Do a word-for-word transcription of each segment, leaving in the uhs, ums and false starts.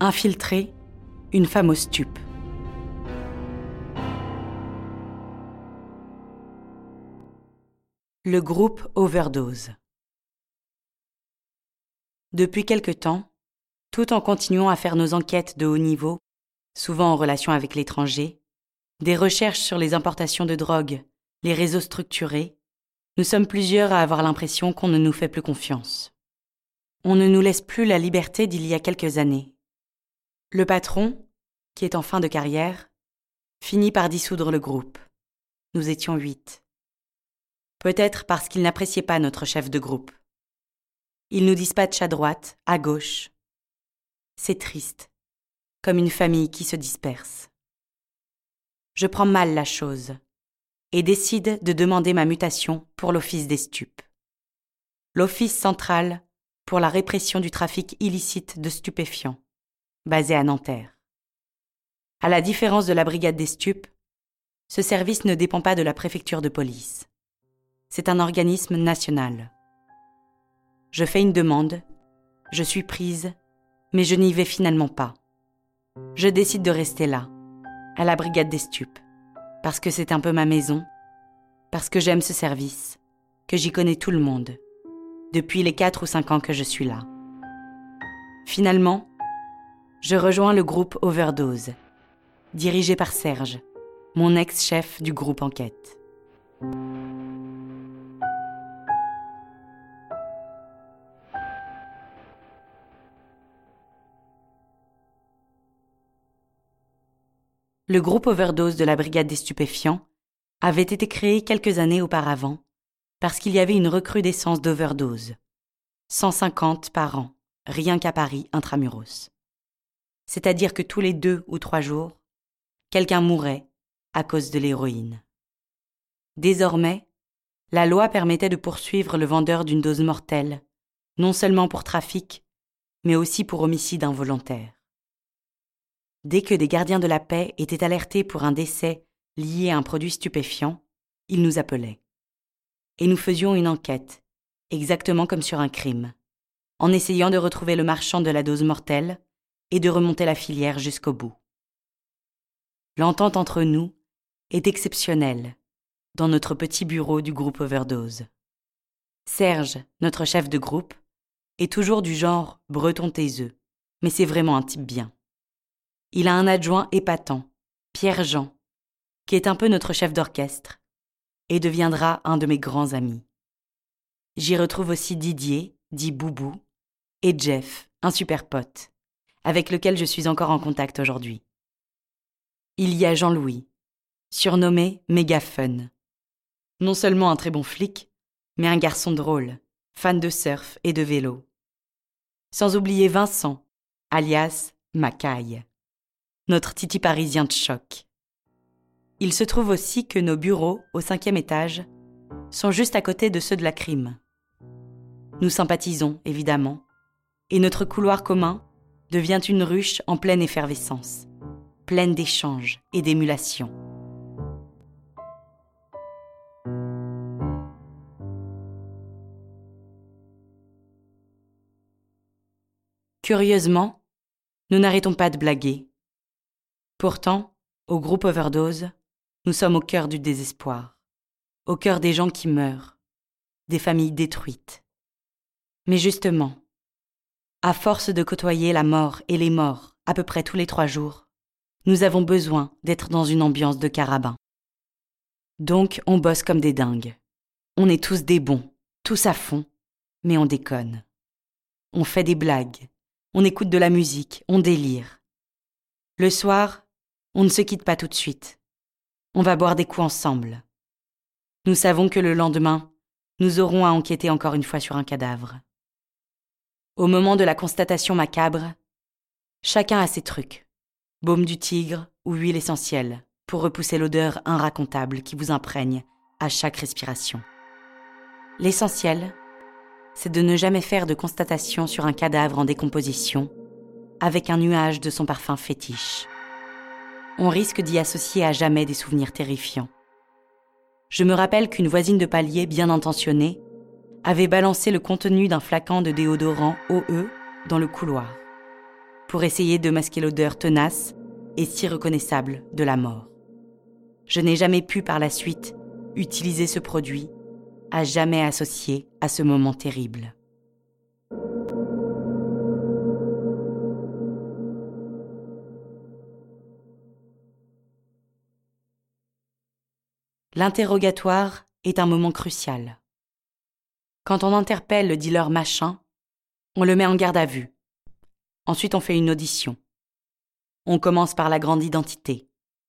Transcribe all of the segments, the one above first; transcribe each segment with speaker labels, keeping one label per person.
Speaker 1: Infiltrer une femme aux stupes. Le groupe Overdose. Depuis quelque temps, tout en continuant à faire nos enquêtes de haut niveau, souvent en relation avec l'étranger, des recherches sur les importations de drogue, les réseaux structurés, nous sommes plusieurs à avoir l'impression qu'on ne nous fait plus confiance. On ne nous laisse plus la liberté d'il y a quelques années. Le patron, qui est en fin de carrière, finit par dissoudre le groupe. Nous étions huit. Peut-être parce qu'il n'appréciait pas notre chef de groupe. Il nous dispatche à droite, à gauche. C'est triste, comme une famille qui se disperse. Je prends mal la chose et décide de demander ma mutation pour l'Office des stupes. L'Office central pour la répression du trafic illicite de stupéfiants, basé à Nanterre. À la différence de la brigade des stupes, ce service ne dépend pas de la préfecture de police. C'est un organisme national. Je fais une demande, je suis prise, mais je n'y vais finalement pas. Je décide de rester là, à la brigade des stupes, parce que c'est un peu ma maison, parce que j'aime ce service, que j'y connais tout le monde, depuis les quatre ou cinq ans que je suis là. Finalement, je rejoins le groupe Overdose, dirigé par Serge, mon ex-chef du groupe enquête. Le groupe Overdose de la brigade des stupéfiants avait été créé quelques années auparavant parce qu'il y avait une recrudescence d'overdose. cent cinquante par an, rien qu'à Paris intramuros. C'est-à-dire que tous les deux ou trois jours, quelqu'un mourait à cause de l'héroïne. Désormais, la loi permettait de poursuivre le vendeur d'une dose mortelle, non seulement pour trafic, mais aussi pour homicide involontaire. Dès que des gardiens de la paix étaient alertés pour un décès lié à un produit stupéfiant, ils nous appelaient. Et nous faisions une enquête, exactement comme sur un crime, en essayant de retrouver le marchand de la dose mortelle et de remonter la filière jusqu'au bout. L'entente entre nous est exceptionnelle dans notre petit bureau du groupe Overdose. Serge, notre chef de groupe, est toujours du genre breton taiseux, mais c'est vraiment un type bien. Il a un adjoint épatant, Pierre-Jean, qui est un peu notre chef d'orchestre et deviendra un de mes grands amis. J'y retrouve aussi Didier, dit Boubou, et Jeff, un super pote, avec lequel je suis encore en contact aujourd'hui. Il y a Jean-Louis, surnommé Méga Fun. Non seulement un très bon flic, mais un garçon drôle, fan de surf et de vélo. Sans oublier Vincent, alias Macaille, notre titi parisien de choc. Il se trouve aussi que nos bureaux, au cinquième étage, sont juste à côté de ceux de la crime. Nous sympathisons, évidemment, et notre couloir commun devient une ruche en pleine effervescence, pleine d'échanges et d'émulations. Curieusement, nous n'arrêtons pas de blaguer. Pourtant, au groupe Overdose, nous sommes au cœur du désespoir, au cœur des gens qui meurent, des familles détruites. Mais justement, à force de côtoyer la mort et les morts à peu près tous les trois jours, nous avons besoin d'être dans une ambiance de carabin. Donc on bosse comme des dingues. On est tous des bons, tous à fond, mais on déconne. On fait des blagues, on écoute de la musique, on délire. Le soir, on ne se quitte pas tout de suite. On va boire des coups ensemble. Nous savons que le lendemain, nous aurons à enquêter encore une fois sur un cadavre. Au moment de la constatation macabre, chacun a ses trucs. Baume du tigre ou huile essentielle pour repousser l'odeur inracontable qui vous imprègne à chaque respiration. L'essentiel, c'est de ne jamais faire de constatation sur un cadavre en décomposition avec un nuage de son parfum fétiche. On risque d'y associer à jamais des souvenirs terrifiants. Je me rappelle qu'une voisine de palier bien intentionnée avait balancé le contenu d'un flacon de déodorant O E dans le couloir. pour essayer de masquer l'odeur tenace et si reconnaissable de la mort. Je n'ai jamais pu par la suite utiliser ce produit, à jamais associé à ce moment terrible. L'interrogatoire est un moment crucial. Quand on interpelle le dealer machin, on le met en garde à vue. Ensuite, on fait une audition. On commence par la grande identité.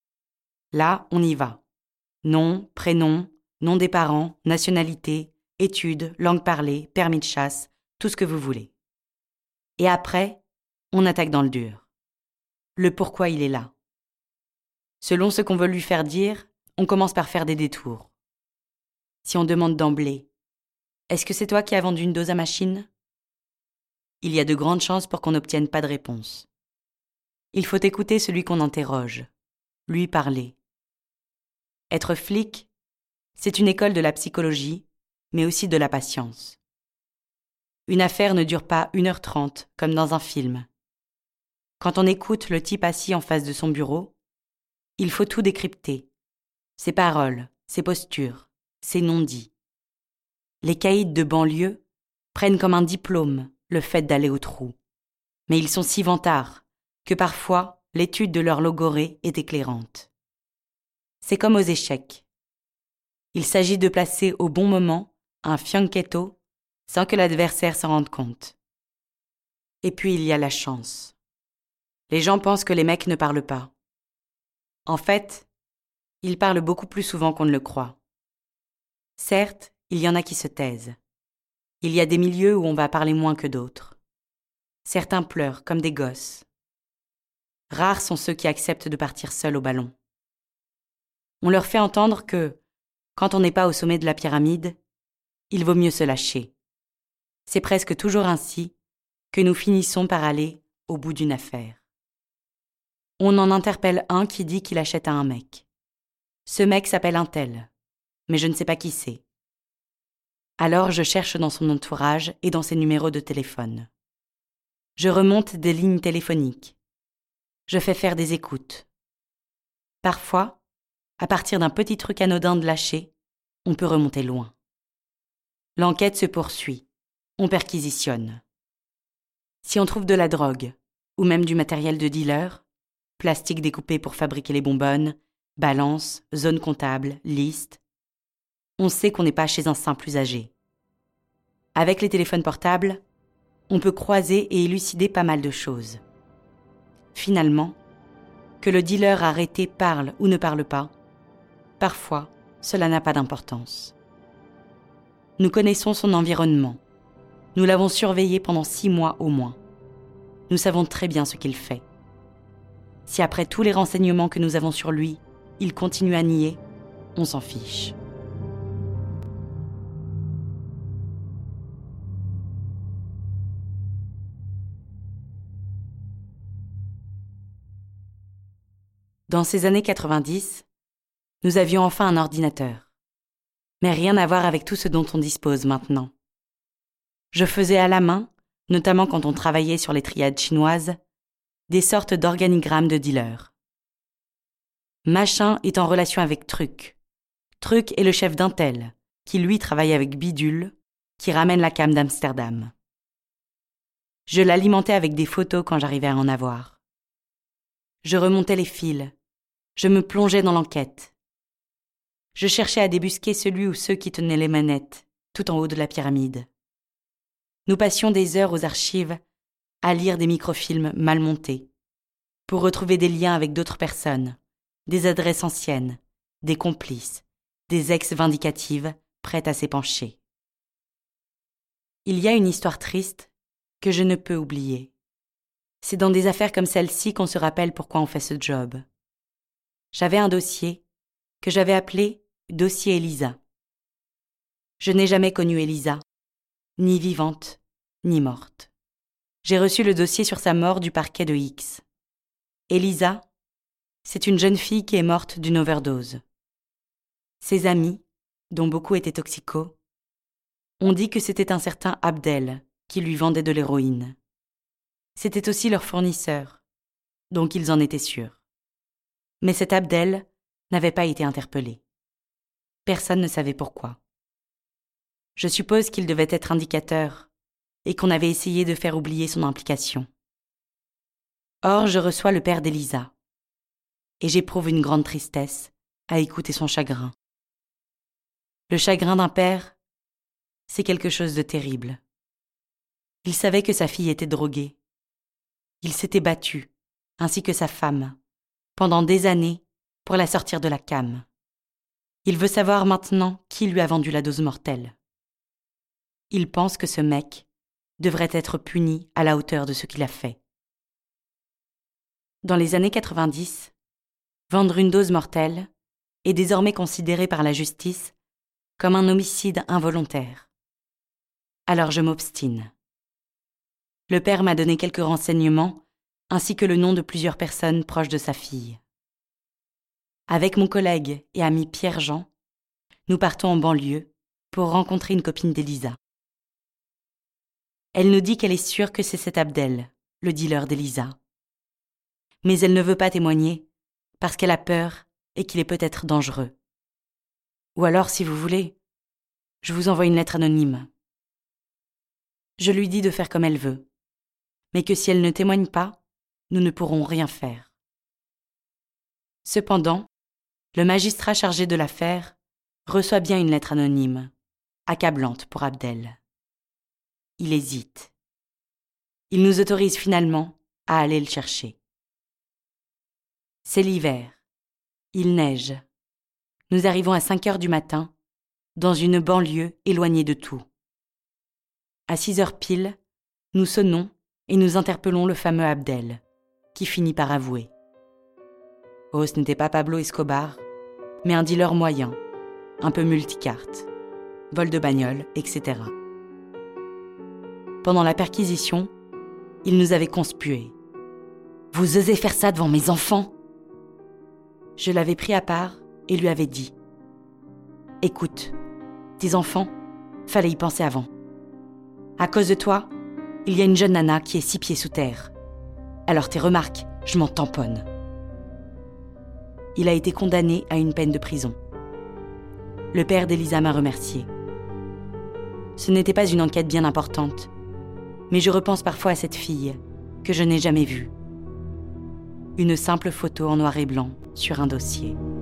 Speaker 1: Là, on y va. Nom, prénom, nom des parents, nationalité, études, langue parlée, permis de chasse, tout ce que vous voulez. Et après, on attaque dans le dur. Le pourquoi il est là. Selon ce qu'on veut lui faire dire, on commence par faire des détours. Si on demande d'emblée « Est-ce que c'est toi qui as vendu une dose à machine ?» Il y a de grandes chances pour qu'on n'obtienne pas de réponse. Il faut écouter celui qu'on interroge, lui parler. Être flic, c'est une école de la psychologie, mais aussi de la patience. Une affaire ne dure pas une heure trente, comme dans un film. Quand on écoute le type assis en face de son bureau, il faut tout décrypter. Ses paroles, ses postures, ses non-dits. Les caïds de banlieue prennent comme un diplôme le fait d'aller au trou. Mais ils sont si vantards que parfois l'étude de leur logorée est éclairante. C'est comme aux échecs. Il s'agit de placer au bon moment un fianchetto sans que l'adversaire s'en rende compte. Et puis il y a la chance. Les gens pensent que les mecs ne parlent pas. En fait, ils parlent beaucoup plus souvent qu'on ne le croit. Certes, il y en a qui se taisent. Il y a des milieux où on va parler moins que d'autres. Certains pleurent comme des gosses. Rares sont ceux qui acceptent de partir seuls au ballon. On leur fait entendre que, quand on n'est pas au sommet de la pyramide, il vaut mieux se lâcher. C'est presque toujours ainsi que nous finissons par aller au bout d'une affaire. On en interpelle un qui dit qu'il achète à un mec. Ce mec s'appelle un tel, mais je ne sais pas qui c'est. Alors je cherche dans son entourage et dans ses numéros de téléphone. Je remonte des lignes téléphoniques. Je fais faire des écoutes. Parfois, à partir d'un petit truc anodin de lâcher, on peut remonter loin. L'enquête se poursuit. On perquisitionne. Si on trouve de la drogue, ou même du matériel de dealer, plastique découpé pour fabriquer les bonbonnes, balance, zone comptable, liste, on sait qu'on n'est pas chez un simple usager. Avec les téléphones portables, on peut croiser et élucider pas mal de choses. Finalement, que le dealer arrêté parle ou ne parle pas, parfois, cela n'a pas d'importance. Nous connaissons son environnement. Nous l'avons surveillé pendant six mois au moins. Nous savons très bien ce qu'il fait. Si après tous les renseignements que nous avons sur lui, il continue à nier, on s'en fiche. Dans ces années quatre-vingt-dix, nous avions enfin un ordinateur. Mais rien à voir avec tout ce dont on dispose maintenant. Je faisais à la main, notamment quand on travaillait sur les triades chinoises, des sortes d'organigrammes de dealers. Machin est en relation avec Truc. Truc est le chef d'un tel, qui lui travaille avec Bidule, qui ramène la cam d'Amsterdam. Je l'alimentais avec des photos quand j'arrivais à en avoir. Je remontais les fils. Je me plongeais dans l'enquête. Je cherchais à débusquer celui ou ceux qui tenaient les manettes, tout en haut de la pyramide. Nous passions des heures aux archives à lire des microfilms mal montés, pour retrouver des liens avec d'autres personnes, des adresses anciennes, des complices, des ex-vindicatives prêtes à s'épancher. Il y a une histoire triste que je ne peux oublier. C'est dans des affaires comme celle-ci qu'on se rappelle pourquoi on fait ce job. J'avais un dossier que j'avais appelé « Dossier Elisa ». Je n'ai jamais connu Elisa, ni vivante, ni morte. J'ai reçu le dossier sur sa mort du parquet de X. Elisa, c'est une jeune fille qui est morte d'une overdose. Ses amis, dont beaucoup étaient toxicos, ont dit que c'était un certain Abdel qui lui vendait de l'héroïne. C'était aussi leur fournisseur, donc ils en étaient sûrs. Mais cet Abdel n'avait pas été interpellé. Personne ne savait pourquoi. Je suppose qu'il devait être indicateur et qu'on avait essayé de faire oublier son implication. Or, je reçois le père d'Elisa et j'éprouve une grande tristesse à écouter son chagrin. Le chagrin d'un père, c'est quelque chose de terrible. Il savait que sa fille était droguée. Il s'était battu, ainsi que sa femme, pendant des années pour la sortir de la came. Il veut savoir maintenant qui lui a vendu la dose mortelle. Il pense que ce mec devrait être puni à la hauteur de ce qu'il a fait. Dans les années quatre-vingt-dix, vendre une dose mortelle est désormais considéré par la justice comme un homicide involontaire. Alors je m'obstine. Le père m'a donné quelques renseignements, ainsi que le nom de plusieurs personnes proches de sa fille. Avec mon collègue et ami Pierre-Jean, nous partons en banlieue pour rencontrer une copine d'Elisa. Elle nous dit qu'elle est sûre que c'est cet Abdel, le dealer d'Elisa. Mais elle ne veut pas témoigner parce qu'elle a peur et qu'il est peut-être dangereux. Ou alors, si vous voulez, je vous envoie une lettre anonyme. Je lui dis de faire comme elle veut, mais que si elle ne témoigne pas, nous ne pourrons rien faire. Cependant, le magistrat chargé de l'affaire reçoit bien une lettre anonyme, accablante pour Abdel. Il hésite. Il nous autorise finalement à aller le chercher. C'est l'hiver. Il neige. Nous arrivons à cinq heures du matin, dans une banlieue éloignée de tout. À six heures pile, nous sonnons et nous interpellons le fameux Abdel, qui finit par avouer. Oh, ce n'était pas Pablo Escobar, mais un dealer moyen, un peu multicarte, vol de bagnole, et cetera. Pendant la perquisition, il nous avait conspués. « Vous osez faire ça devant mes enfants ?» Je l'avais pris à part et lui avais dit « Écoute, tes enfants, fallait y penser avant. À cause de toi, il y a une jeune nana qui est six pieds sous terre. Alors tes remarques, je m'en tamponne. » Il a été condamné à une peine de prison. Le père d'Elisa m'a remercié. Ce n'était pas une enquête bien importante, mais je repense parfois à cette fille que je n'ai jamais vue. Une simple photo en noir et blanc sur un dossier.